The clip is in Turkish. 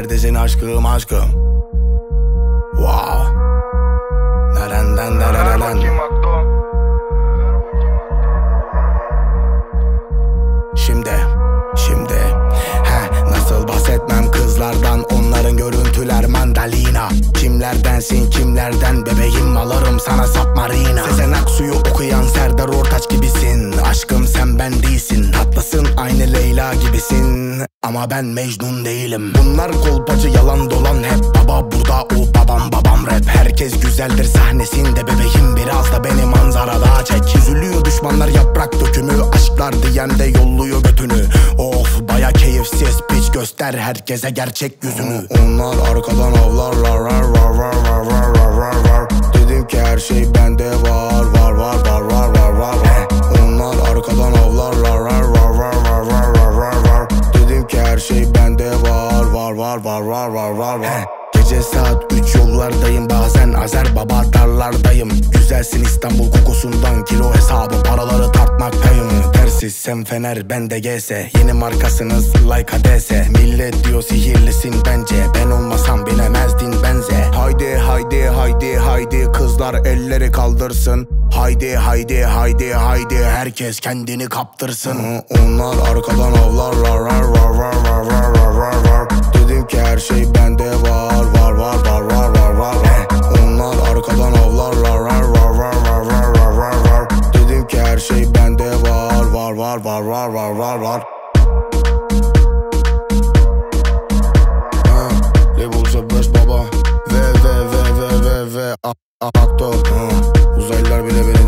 neredesin aşkım aşkım? Wow. Nereden nereden? Şimdi nasıl bahsetmem kızlardan, onların görüntüler mandalina. Kimlerdensin kimlerden bebeğim, alırım sana submarina. Sezen Aksu'yu okuyan Serdar Ortaç gibisin. Aşkım sen ben değilsin, tatlısın aynı Leyla gibisin. Ama ben Mecnun değilim. Bunlar kolpacı yalan dolan hep. Baba burada o babam rap. Herkes güzeldir sahnesinde bebeğim, biraz da beni manzarada çek. Üzülüyor düşmanlar yaprak dökümü, aşklar diyen de yolluyor götünü. Of baya keyifsiz piç, göster herkese gerçek yüzünü. Onlar arkadan avlarlar var. Dedim ki her şey bende var. Onlar arkadan avlarlar var. Dedim ki her şey bende var. Gece saat 3 yollardayım, bazen Azer Baba darlardayım. Güzelsin İstanbul kokusundan, kilo hesabı paraları tartmaktayım. Tersiz sen Fener ben de GS, yeni markasınız like ADS. Millet diyor sihirlisin bence, ben olmasam binemezdin benze. Haydi kızlar elleri kaldırsın. Haydi herkes kendini kaptırsın. Onlar arkadan avlarlar var. Dedim ki her şey bende var. Onlar arkadan avlarlar var. Dedim ki her şey bende var. Level 5 baba ve Akto. Uzaylılar bile